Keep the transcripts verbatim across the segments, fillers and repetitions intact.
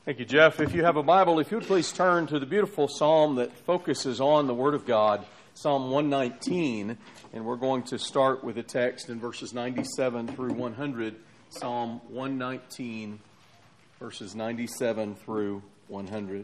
Thank you, Jeff. If you have a Bible, if you would please turn to the beautiful psalm that focuses on the Word of God, Psalm one nineteen, and we're going to start with a text in verses ninety-seven through one hundred. Psalm one nineteen, verses ninety-seven through one hundred.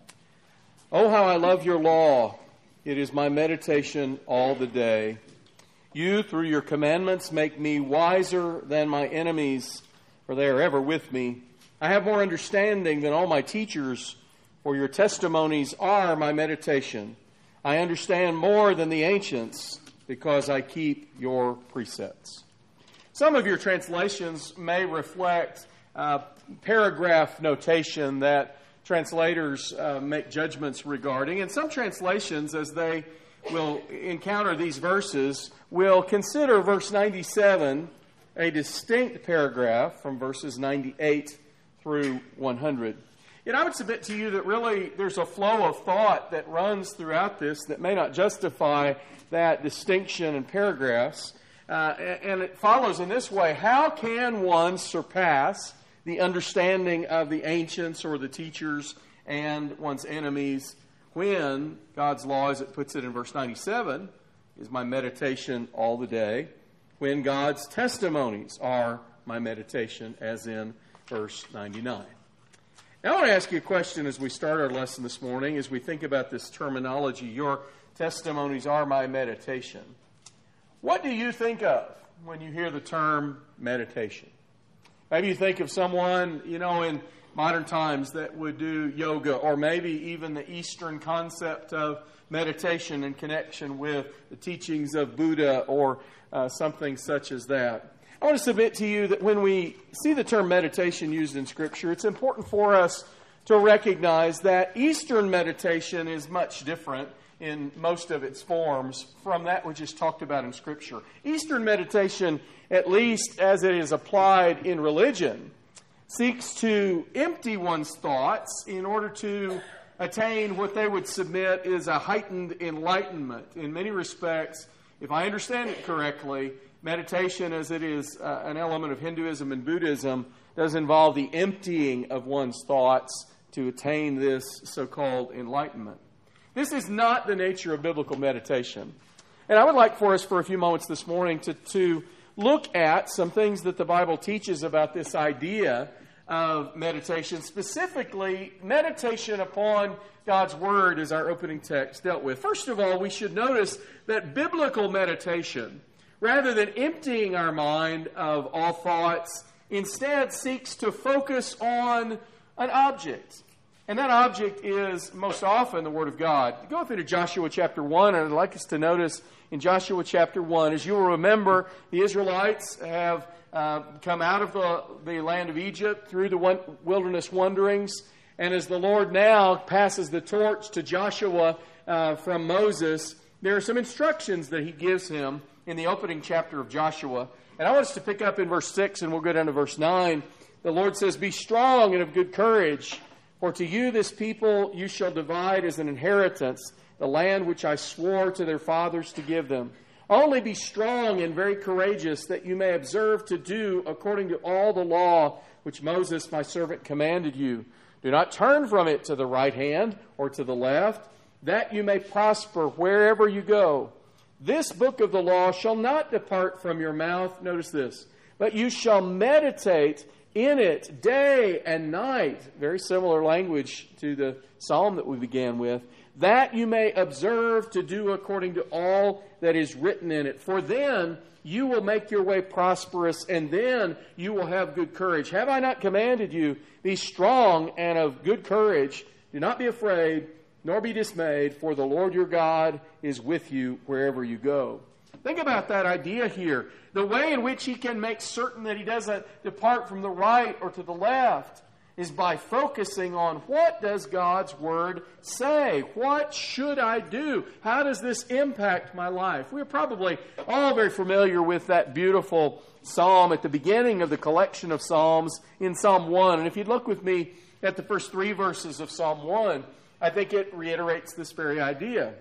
Oh, how I love your law. It is my meditation all the day. You, through your commandments, make me wiser than my enemies, for they are ever with me. I have more understanding than all my teachers, for your testimonies are my meditation. I understand more than the ancients, because I keep your precepts. Some of your translations may reflect uh, paragraph notation that translators uh, make judgments regarding. And some translations, as they will encounter these verses, will consider verse ninety-seven a distinct paragraph from verses ninety-eight through one hundred. Yet I would submit to you that really there's a flow of thought that runs throughout this that may not justify that distinction in paragraphs. Uh, and it follows in this way: how can one surpass the understanding of the ancients or the teachers and one's enemies when God's law, as it puts it in verse ninety-seven, is my meditation all the day, when God's testimonies are my meditation, as in verse ninety-nine. Now I want to ask you a question as we start our lesson this morning, as we think about this terminology, your testimonies are my meditation. What do you think of when you hear the term meditation? Maybe you think of someone, you know, in modern times that would do yoga, or maybe even the Eastern concept of meditation in connection with the teachings of Buddha or uh, something such as that. I want to submit to you that when we see the term meditation used in Scripture, it's important for us to recognize that Eastern meditation is much different in most of its forms from that which is talked about in Scripture. Eastern meditation, at least as it is applied in religion, seeks to empty one's thoughts in order to attain what they would submit is a heightened enlightenment. In many respects, if I understand it correctly, meditation, as it is uh, an element of Hinduism and Buddhism, does involve the emptying of one's thoughts to attain this so-called enlightenment. This is not the nature of biblical meditation. And I would like for us for a few moments this morning to, to look at some things that the Bible teaches about this idea of meditation. Specifically, meditation upon God's Word, as our opening text dealt with. First of all, we should notice that biblical meditation, rather than emptying our mind of all thoughts, instead seeks to focus on an object. And that object is most often the Word of God. Go up into Joshua chapter one, and I'd like us to notice in Joshua chapter one, as you will remember, the Israelites have uh, come out of the, the land of Egypt through the one, wilderness wanderings. And as the Lord now passes the torch to Joshua uh, from Moses, there are some instructions that he gives him in the opening chapter of Joshua. And I want us to pick up in verse six, and we'll go down to verse nine. The Lord says, "Be strong and of good courage, for to you this people you shall divide as an inheritance the land which I swore to their fathers to give them. Only be strong and very courageous, that you may observe to do according to all the law which Moses my servant commanded you. Do not turn from it to the right hand or to the left, that you may prosper wherever you go. This book of the law shall not depart from your mouth," notice this, "but you shall meditate in it day and night," very similar language to the psalm that we began with, "that you may observe to do according to all that is written in it. For then you will make your way prosperous, and then you will have good courage. Have I not commanded you? Be strong and of good courage. Do not be afraid, nor be dismayed, for the Lord your God is with you wherever you go." Think about that idea here. The way in which he can make certain that he doesn't depart from the right or to the left is by focusing on, what does God's Word say? What should I do? How does this impact my life? We're probably all very familiar with that beautiful psalm at the beginning of the collection of psalms in Psalm one. And if you'd look with me at the first three verses of Psalm one, I think it reiterates this very idea.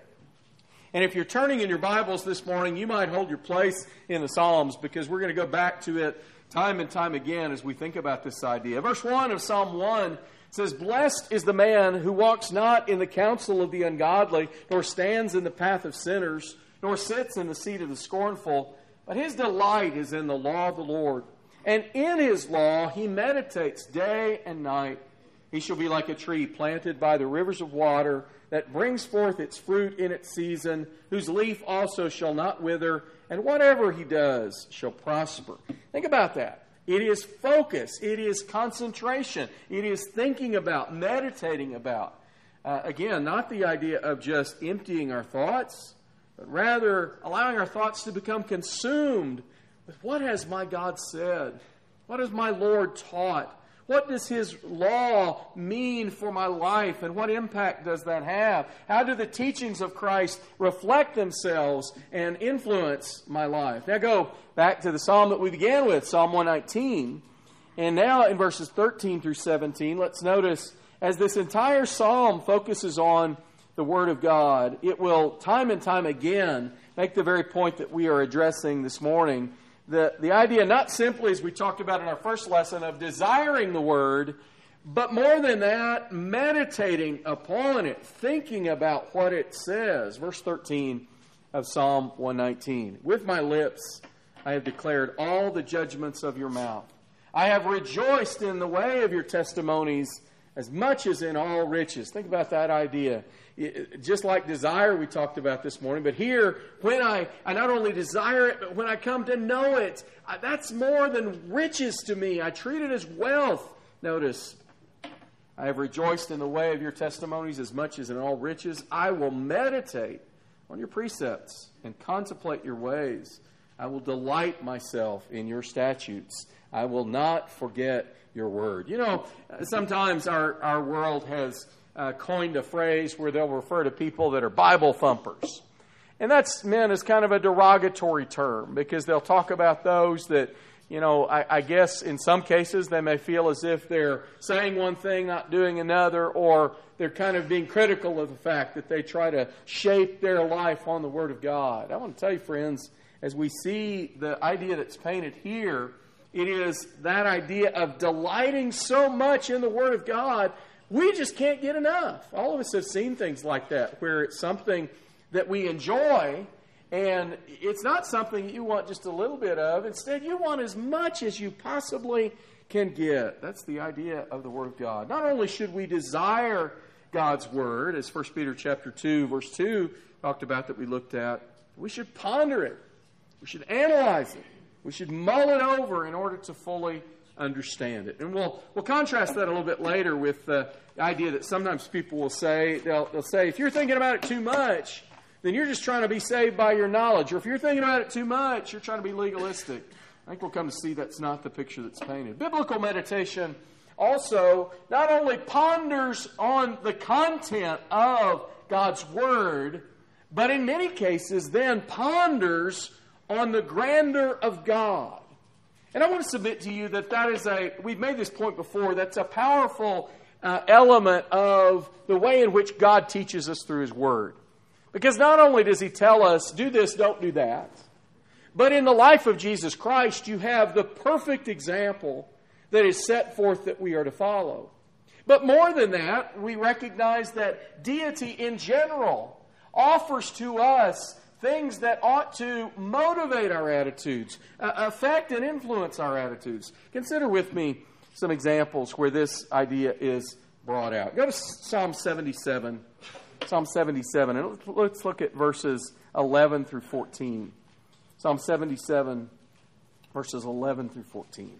And if you're turning in your Bibles this morning, you might hold your place in the Psalms, because we're going to go back to it time and time again as we think about this idea. Verse one of Psalm one says, "Blessed is the man who walks not in the counsel of the ungodly, nor stands in the path of sinners, nor sits in the seat of the scornful, but his delight is in the law of the Lord. And in his law he meditates day and night. He shall be like a tree planted by the rivers of water, that brings forth its fruit in its season, whose leaf also shall not wither, and whatever he does shall prosper." Think about that. It is focus. It is concentration. It is thinking about, meditating about. Uh, again, not the idea of just emptying our thoughts, but rather allowing our thoughts to become consumed with what has my God said? What has my Lord taught? What does His law mean for my life, and what impact does that have? How do the teachings of Christ reflect themselves and influence my life? Now go back to the psalm that we began with, Psalm one nineteen. And now in verses thirteen through seventeen, let's notice as this entire psalm focuses on the Word of God, it will time and time again make the very point that we are addressing this morning. The, the idea not simply, as we talked about in our first lesson, of desiring the Word, but more than that, meditating upon it, thinking about what it says. Verse thirteen of Psalm one nineteen. "With my lips I have declared all the judgments of your mouth. I have rejoiced in the way of your testimonies as much as in all riches." Think about that idea. Just like desire we talked about this morning, but here, when I, I not only desire it, but when I come to know it, that's more than riches to me. I treat it as wealth. Notice, "I have rejoiced in the way of your testimonies as much as in all riches. I will meditate on your precepts and contemplate your ways. I will delight myself in your statutes. I will not forget your word." You know, sometimes our, our world has uh, coined a phrase where they'll refer to people that are Bible thumpers. And that's meant as kind of a derogatory term, because they'll talk about those that, you know, I, I guess in some cases they may feel as if they're saying one thing, not doing another, or they're kind of being critical of the fact that they try to shape their life on the Word of God. I want to tell you, friends, as we see the idea that's painted here, it is that idea of delighting so much in the Word of God, we just can't get enough. All of us have seen things like that, where it's something that we enjoy, and it's not something that you want just a little bit of. Instead, you want as much as you possibly can get. That's the idea of the Word of God. Not only should we desire God's Word, as First Peter chapter two, verse two talked about that we looked at, we should ponder it. We should analyze it. We should mull it over in order to fully understand it. And we'll we'll contrast that a little bit later with the idea that sometimes people will say, they'll, they'll say, if you're thinking about it too much, then you're just trying to be saved by your knowledge. Or if you're thinking about it too much, you're trying to be legalistic. I think we'll come to see that's not the picture that's painted. Biblical meditation also not only ponders on the content of God's Word, but in many cases then ponders on the grandeur of God. And I want to submit to you that that is a, we've made this point before, that's a powerful uh, element of the way in which God teaches us through His Word. Because not only does He tell us, do this, don't do that, but in the life of Jesus Christ, you have the perfect example that is set forth that we are to follow. But more than that, we recognize that deity in general offers to us things that ought to motivate our attitudes, uh, affect and influence our attitudes. Consider with me some examples where this idea is brought out. Go to Psalm seventy-seven. Psalm seventy-seven, and let's look at verses eleven through fourteen. Psalm seventy-seven, verses eleven through fourteen.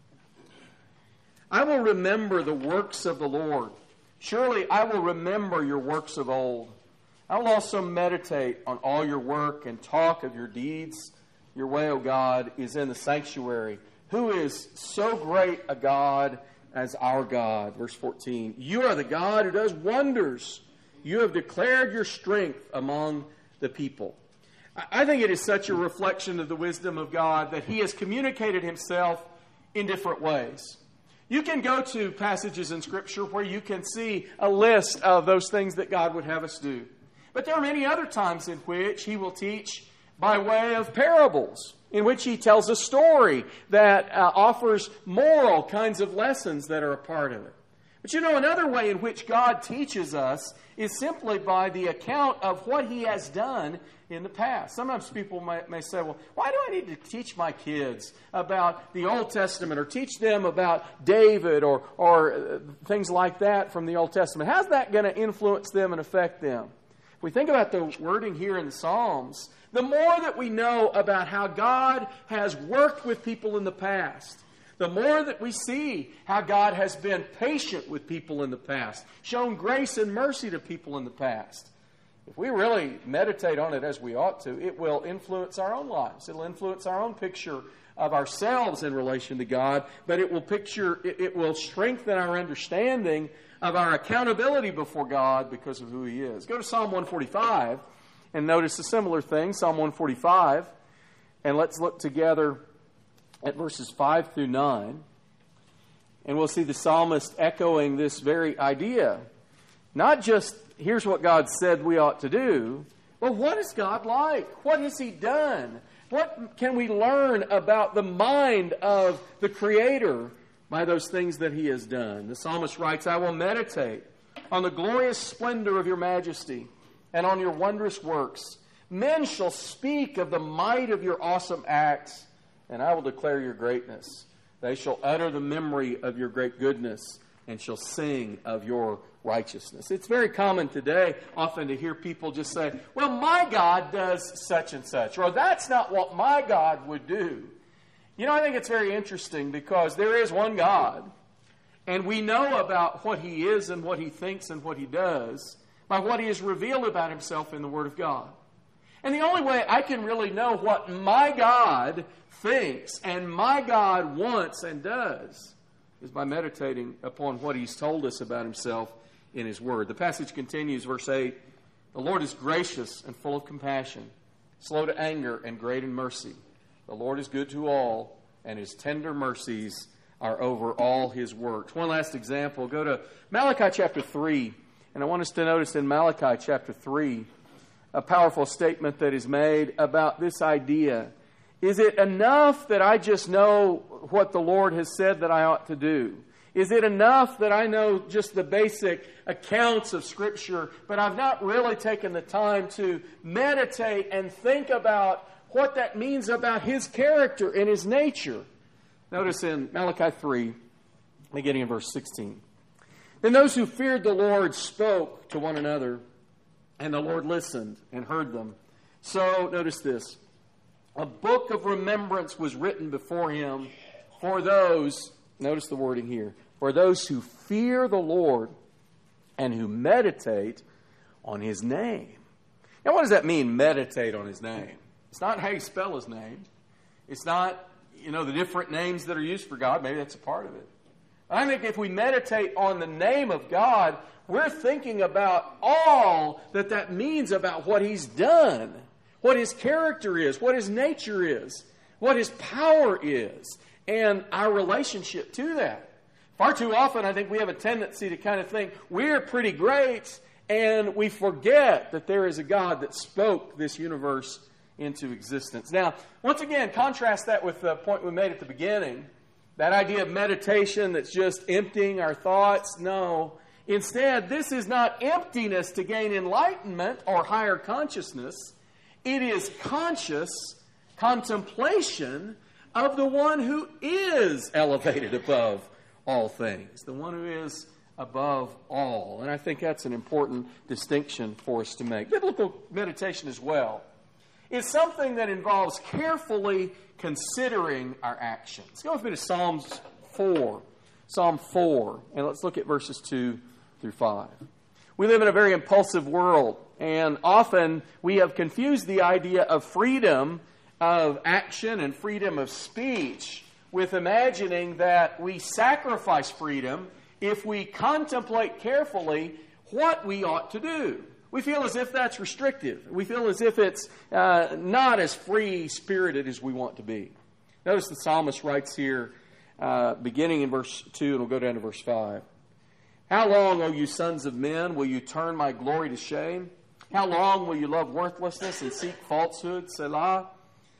"I will remember the works of the Lord. Surely I will remember your works of old. I will also meditate on all your work and talk of your deeds. Your way, O God, is in the sanctuary. Who is so great a God as our God?" Verse fourteen. "You are the God who does wonders. You have declared your strength among the people." I think it is such a reflection of the wisdom of God that He has communicated Himself in different ways. You can go to passages in Scripture where you can see a list of those things that God would have us do. But there are many other times in which He will teach by way of parables. in which he tells a story that uh, offers moral kinds of lessons that are a part of it. But you know, another way in which God teaches us is simply by the account of what he has done in the past. Sometimes people may, may say, well, why do I need to teach my kids about the Old Testament or teach them about David or, or uh, things like that from the Old Testament? How's that going to influence them and affect them? If we think about the wording here in the Psalms, the more that we know about how God has worked with people in the past, the more that we see how God has been patient with people in the past, shown grace and mercy to people in the past. If we really meditate on it as we ought to, it will influence our own lives. It will influence our own picture of ourselves in relation to God, but it will picture, it, it will strengthen our understanding of our accountability before God because of who he is. Go to Psalm one forty-five and notice a similar thing, Psalm one forty-five, and let's look together at verses five through nine, and we'll see the psalmist echoing this very idea. Not just, here's what God said we ought to do, but what is God like? What has he done? What can we learn about the mind of the Creator by those things that he has done? The psalmist writes, I will meditate on the glorious splendor of your majesty and on your wondrous works. Men shall speak of the might of your awesome acts, and I will declare your greatness. They shall utter the memory of your great goodness and shall sing of your righteousness. It's very common today often to hear people just say, well, my God does such and such, or that's not what my God would do. You know, I think it's very interesting because there is one God, and we know about what he is and what he thinks and what he does by what he has revealed about himself in the Word of God. And the only way I can really know what my God thinks and my God wants and does is by meditating upon what he's told us about himself in his Word. The passage continues, verse eight, the Lord is gracious and full of compassion, slow to anger and great in mercy. The Lord is good to all, and his tender mercies are over all his works. One last example. Go to Malachi chapter three, and I want us to notice in Malachi chapter three a powerful statement that is made about this idea. Is it enough that I just know what the Lord has said that I ought to do? Is it enough that I know just the basic accounts of Scripture, but I've not really taken the time to meditate and think about what that means about his character and his nature? Notice in Malachi three, beginning in verse sixteen. Then those who feared the Lord spoke to one another, and the Lord listened and heard them. So, notice this. A book of remembrance was written before him for those, notice the wording here, for those who fear the Lord and who meditate on his name. Now, what does that mean, meditate on his name? It's not how you spell his name. It's not, you know, the different names that are used for God. Maybe that's a part of it. I think if we meditate on the name of God, we're thinking about all that that means about what he's done, what his character is, what his nature is, what his power is, and our relationship to that. Far too often, I think we have a tendency to kind of think we're pretty great, and we forget that there is a God that spoke this universe into existence. Now, once again, contrast that with the point we made at the beginning. That idea of meditation that's just emptying our thoughts. No. Instead, this is not emptiness to gain enlightenment or higher consciousness. It is conscious contemplation of the one who is elevated above all things, the one who is above all. And I think that's an important distinction for us to make. Biblical meditation as well is something that involves carefully considering our actions. Go with me to Psalms four. Psalm four. And let's look at verses two through five. We live in a very impulsive world, and often we have confused the idea of freedom of action and freedom of speech with imagining that we sacrifice freedom if we contemplate carefully what we ought to do. We feel as if that's restrictive. We feel as if it's uh, not as free-spirited as we want to be. Notice the psalmist writes here, uh, beginning in verse two, and we'll go down to verse five. How long, O you sons of men, will you turn my glory to shame? How long will you love worthlessness and seek falsehood, Selah?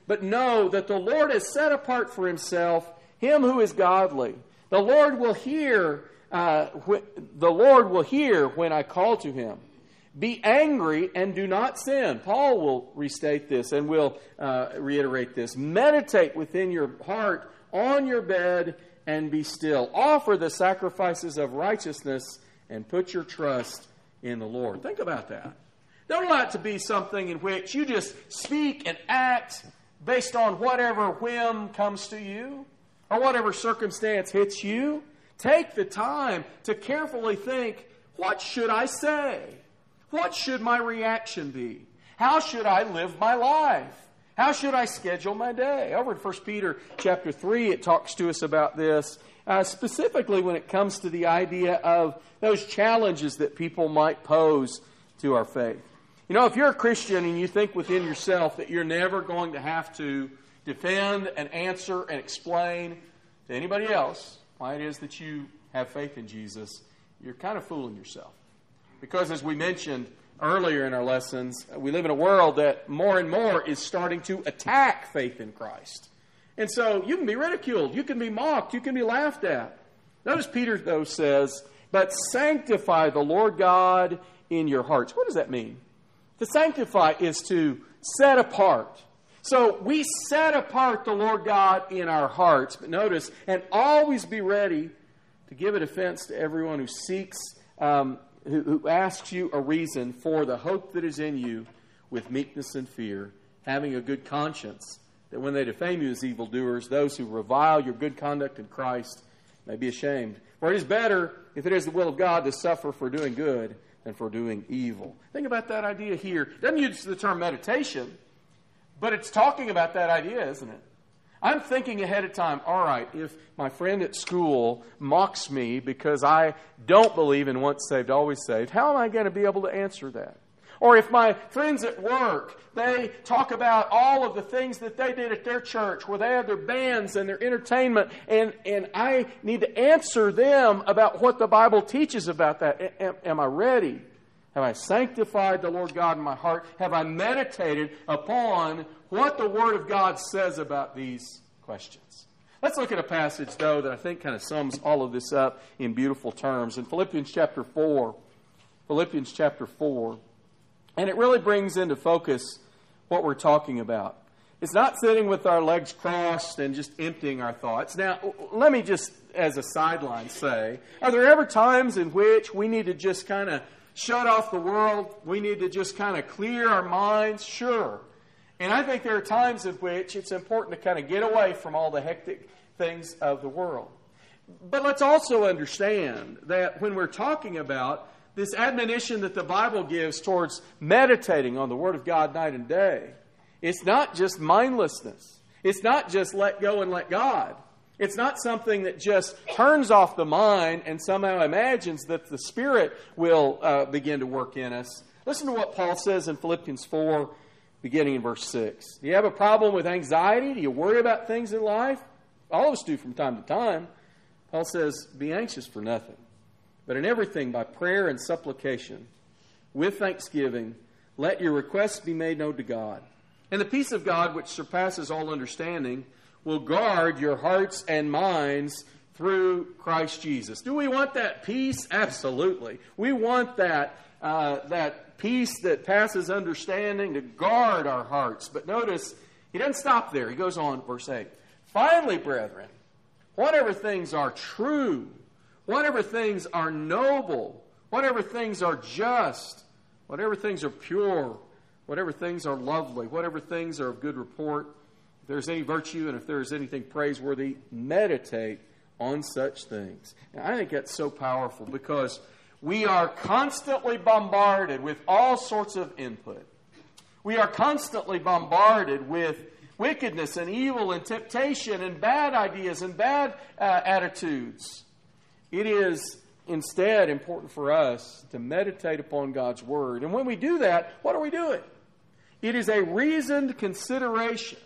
But know that the Lord has set apart for himself him who is godly. The Lord will hear, uh, wh- the Lord will hear when I call to him. Be angry and do not sin. Paul will restate this and will uh, reiterate this. Meditate within your heart on your bed and be still. Offer the sacrifices of righteousness and put your trust in the Lord. Think about that. Don't allow it to be something in which you just speak and act based on whatever whim comes to you or whatever circumstance hits you. Take the time to carefully think, what should I say? What should my reaction be? How should I live my life? How should I schedule my day? Over in First Peter chapter three, it talks to us about this, uh, specifically when it comes to the idea of those challenges that people might pose to our faith. You know, if you're a Christian and you think within yourself that you're never going to have to defend and answer and explain to anybody else why it is that you have faith in Jesus, you're kind of fooling yourself. Because as we mentioned earlier in our lessons, we live in a world that more and more is starting to attack faith in Christ. And so you can be ridiculed, you can be mocked, you can be laughed at. Notice Peter, though, says, but sanctify the Lord God in your hearts. What does that mean? To sanctify is to set apart. So we set apart the Lord God in our hearts. But notice, and always be ready to give a defense to everyone who seeks um, Who, who asks you a reason for the hope that is in you with meekness and fear, having a good conscience, that when they defame you as evildoers, those who revile your good conduct in Christ may be ashamed. For it is better, if it is the will of God, to suffer for doing good than for doing evil. Think about that idea here. It doesn't use the term meditation, but it's talking about that idea, isn't it? I'm thinking ahead of time, all right, if my friend at school mocks me because I don't believe in once saved, always saved, how am I going to be able to answer that? Or if my friends at work, they talk about all of the things that they did at their church where they have their bands and their entertainment, and, and I need to answer them about what the Bible teaches about that. Am, am I ready? Have I sanctified the Lord God in my heart? Have I meditated upon what the Word of God says about these questions? Let's look at a passage, though, that I think kind of sums all of this up in beautiful terms. In Philippians chapter four, Philippians chapter four, and it really brings into focus what we're talking about. It's not sitting with our legs crossed and just emptying our thoughts. Now, let me just, as a sideline, say, are there ever times in which we need to just kind of shut off the world? We need to just kind of clear our minds? Sure. And I think there are times in which it's important to kind of get away from all the hectic things of the world. But let's also understand that when we're talking about this admonition that the Bible gives towards meditating on the Word of God night and day, it's not just mindlessness. It's not just let go and let God. It's not something that just turns off the mind and somehow imagines that the Spirit will uh, begin to work in us. Listen to what Paul says in Philippians four, beginning in verse six. Do you have a problem with anxiety? Do you worry about things in life? All of us do from time to time. Paul says, be anxious for nothing, but in everything by prayer and supplication, with thanksgiving, let your requests be made known to God. And the peace of God, which surpasses all understanding, will guard your hearts and minds through Christ Jesus. Do we want that peace? Absolutely. We want that uh, that peace that passes understanding to guard our hearts. But notice, he doesn't stop there. He goes on, verse eight. Finally, brethren, whatever things are true, whatever things are noble, whatever things are just, whatever things are pure, whatever things are lovely, whatever things are of good report, if there's any virtue and if there is anything praiseworthy, meditate on such things. And I think that's so powerful because we are constantly bombarded with all sorts of input. We are constantly bombarded with wickedness and evil and temptation and bad ideas and bad uh, attitudes. It is instead important for us to meditate upon God's Word. And when we do that, what are we doing? It is a reasoned consideration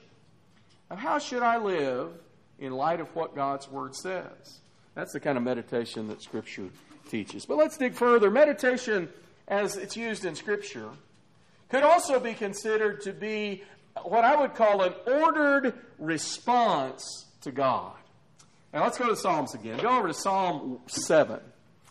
of how should I live in light of what God's Word says. That's the kind of meditation that Scripture teaches. But let's dig further. Meditation, as it's used in Scripture, could also be considered to be what I would call an ordered response to God. Now let's go to the Psalms again. Go over to Psalm seven.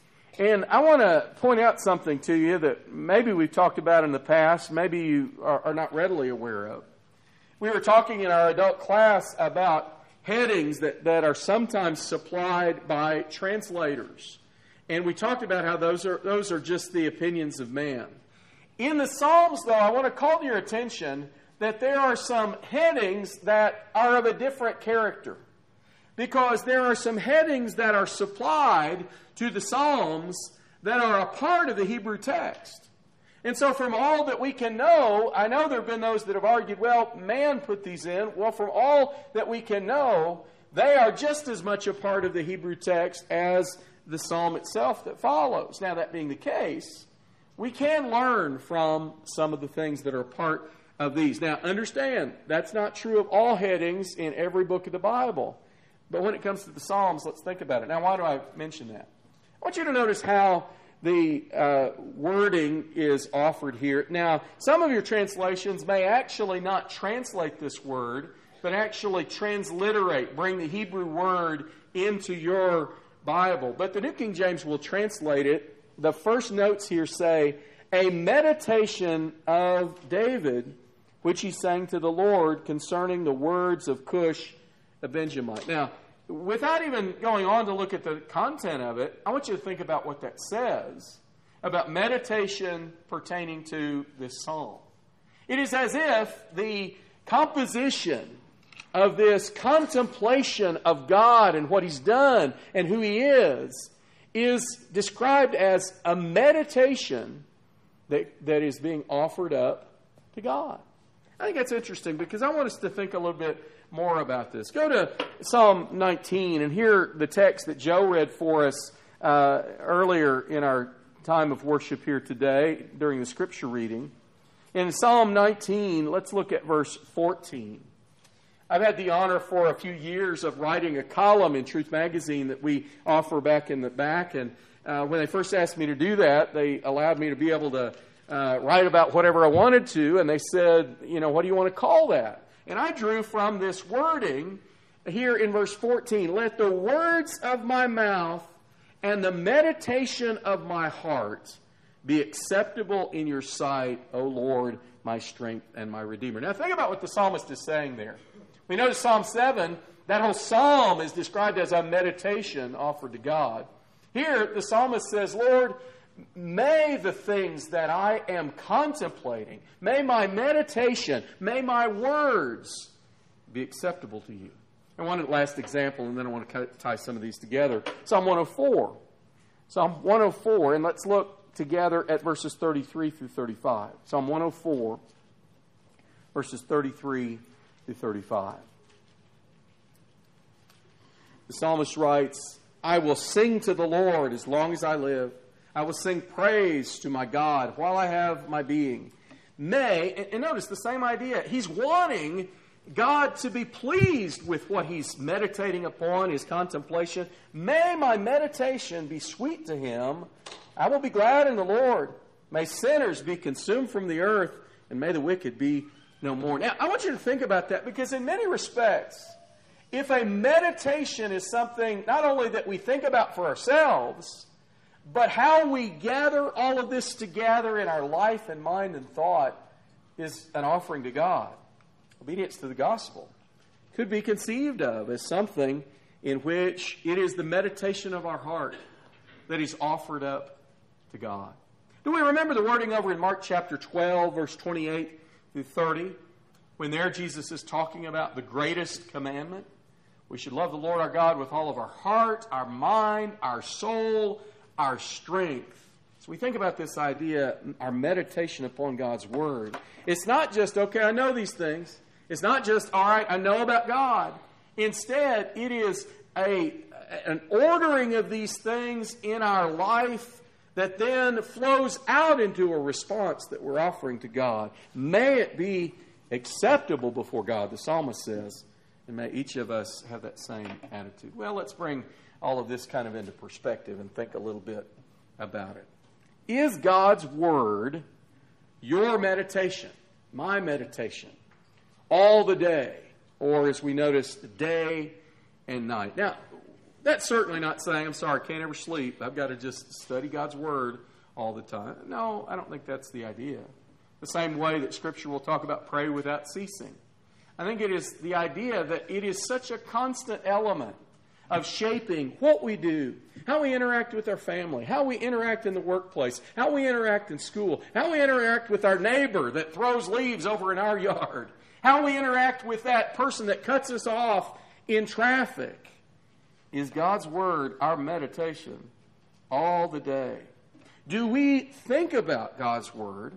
And I want to point out something to you that maybe we've talked about in the past, maybe you are, are not readily aware of. We were talking in our adult class about headings that, that are sometimes supplied by translators. And we talked about how those are those are just the opinions of man. In the Psalms, though, I want to call to your attention that there are some headings that are of a different character. Because there are some headings that are supplied to the Psalms that are a part of the Hebrew text. And so from all that we can know, I know there have been those that have argued, well, man put these in. Well, from all that we can know, they are just as much a part of the Hebrew text as the psalm itself that follows. Now, that being the case, we can learn from some of the things that are part of these. Now, understand, that's not true of all headings in every book of the Bible. But when it comes to the Psalms, let's think about it. Now, why do I mention that? I want you to notice how the uh, wording is offered here. Now, some of your translations may actually not translate this word, but actually transliterate, bring the Hebrew word into your Bible. But the New King James will translate it. The first notes here say, a meditation of David, which he sang to the Lord concerning the words of Cush, a Benjamite. Now, without even going on to look at the content of it, I want you to think about what that says about meditation pertaining to this psalm. It is as if the composition of this contemplation of God and what He's done and who He is is described as a meditation that, that is being offered up to God. I think that's interesting because I want us to think a little bit more about this. Go to Psalm nineteen and hear the text that Joe read for us uh, earlier in our time of worship here today during the scripture reading. In Psalm nineteen, let's look at verse fourteen. I've had the honor for a few years of writing a column in Truth Magazine that we offer back in the back. And uh, when they first asked me to do that, they allowed me to be able to uh, write about whatever I wanted to. And they said, you know, what do you want to call that? And I drew from this wording here in verse fourteen, let the words of my mouth and the meditation of my heart be acceptable in your sight, O Lord, my strength and my Redeemer. Now think about what the psalmist is saying there. We notice Psalm seven, that whole psalm is described as a meditation offered to God. Here, the psalmist says, Lord, may the things that I am contemplating, may my meditation, may my words be acceptable to you. And one last example, and then I want to tie some of these together. Psalm one oh four. Psalm one oh four, and let's look together at verses thirty-three through thirty-five. Psalm one oh four, verses thirty-three through thirty-five. The psalmist writes, I will sing to the Lord as long as I live. I will sing praise to my God while I have my being. May, and notice the same idea, he's wanting God to be pleased with what he's meditating upon, his contemplation. May my meditation be sweet to him. I will be glad in the Lord. May sinners be consumed from the earth, and may the wicked be no more. Now, I want you to think about that, because in many respects, if a meditation is something not only that we think about for ourselves, but how we gather all of this together in our life and mind and thought is an offering to God. Obedience to the gospel could be conceived of as something in which it is the meditation of our heart that is offered up to God. Do we remember the wording over in Mark chapter twelve, verse twenty-eight through thirty, when there Jesus is talking about the greatest commandment? We should love the Lord our God with all of our heart, our mind, our soul, our strength. So we think about this idea, our meditation upon God's Word. It's not just, okay, I know these things. It's not just, all right, I know about God. Instead, it is a, an ordering of these things in our life that then flows out into a response that we're offering to God. May it be acceptable before God, the psalmist says, and may each of us have that same attitude. Well, let's bring all of this kind of into perspective and think a little bit about it. Is God's Word your meditation, my meditation? all the day, or as we noticed, day and night. Now, that's certainly not saying, I'm sorry, I can't ever sleep. I've got to just study God's Word all the time. No, I don't think that's the idea. The same way that Scripture will talk about pray without ceasing. I think it is the idea that it is such a constant element of shaping what we do, how we interact with our family, how we interact in the workplace, how we interact in school, how we interact with our neighbor that throws leaves over in our yard, how we interact with that person that cuts us off in traffic. Is God's Word our meditation all the day? Do we think about God's Word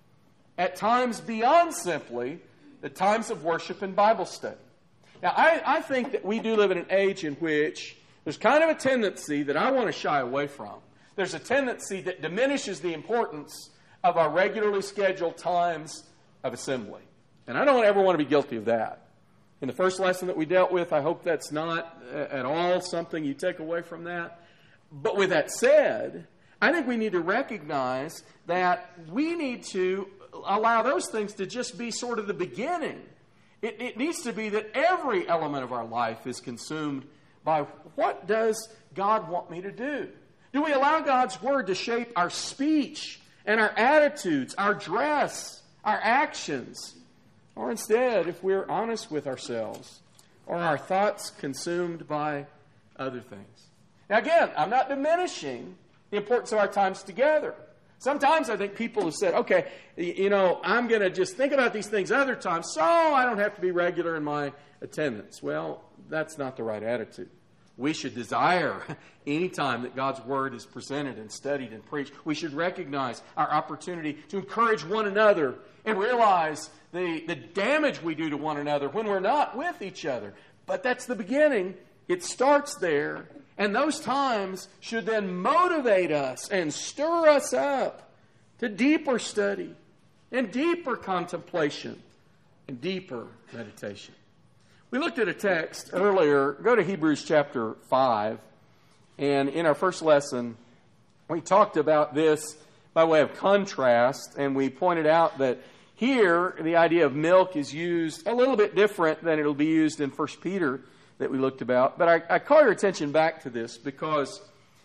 at times beyond simply the times of worship and Bible study? Now, I, I think that we do live in an age in which there's kind of a tendency that I want to shy away from. There's a tendency that diminishes the importance of our regularly scheduled times of assembly. And I don't ever want to be guilty of that. In the first lesson that we dealt with, I hope that's not at all something you take away from that. But with that said, I think we need to recognize that we need to allow those things to just be sort of the beginning. It, it needs to be that every element of our life is consumed by what does God want me to do? Do we allow God's Word to shape our speech and our attitudes, our dress, our actions? Or instead, if we're honest with ourselves, are our thoughts consumed by other things? Now again, I'm not diminishing the importance of our times together. Sometimes I think people have said, okay, you know, I'm going to just think about these things other times so I don't have to be regular in my attendance. Well, that's not the right attitude. We should desire any time that God's Word is presented and studied and preached. We should recognize our opportunity to encourage one another and realize the, the damage we do to one another when we're not with each other. But that's the beginning. It starts there. And those times should then motivate us and stir us up to deeper study and deeper contemplation and deeper meditation. We looked at a text earlier. Go to Hebrews chapter five. And in our first lesson, we talked about this by way of contrast. And we pointed out that here the idea of milk is used a little bit different than it'll be used in First Peter that we looked about. But I, I call your attention back to this because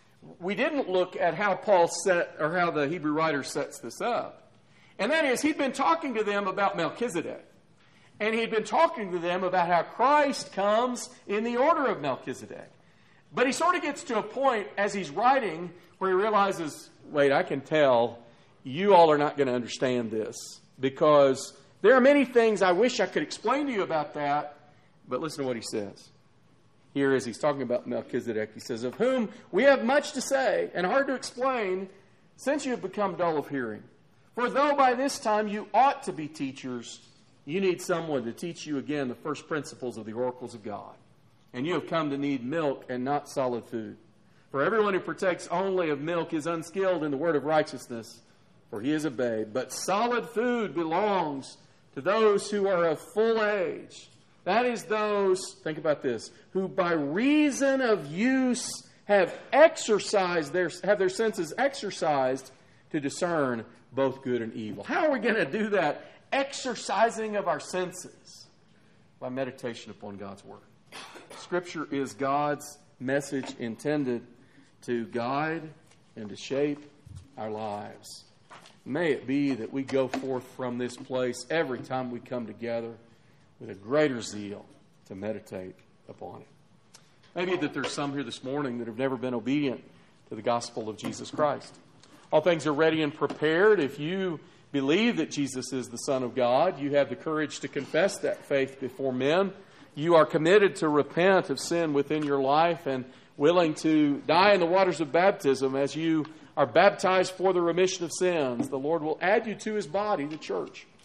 we didn't look at how Paul set, or how the Hebrew writer sets this up. And that is, he'd been talking to them about Melchizedek. And he'd been talking to them about how Christ comes in the order of Melchizedek. But he sort of gets to a point as he's writing where he realizes, wait, I can tell you all are not going to understand this, because there are many things I wish I could explain to you about that. But listen to what he says. Here, as he's talking about Melchizedek, he says, of whom we have much to say and hard to explain, since you have become dull of hearing. For though by this time you ought to be teachers, you need someone to teach you again the first principles of the oracles of God. And you have come to need milk and not solid food. For everyone who partakes only of milk is unskilled in the word of righteousness, for he is a babe. But solid food belongs to those who are of full age. That is those, think about this, who by reason of use have exercised their, have their senses exercised to discern both good and evil. How are we going to do that? Exercising of our senses by meditation upon God's Word. Scripture is God's message intended to guide and to shape our lives. May it be that we go forth from this place every time we come together with a greater zeal to meditate upon it. Maybe that there's some here this morning that have never been obedient to the gospel of Jesus Christ. All things are ready and prepared. If you believe that Jesus is the Son of God, you have the courage to confess that faith before men. You are committed to repent of sin within your life and willing to die in the waters of baptism as you are baptized for the remission of sins. The Lord will add you to His body, the church.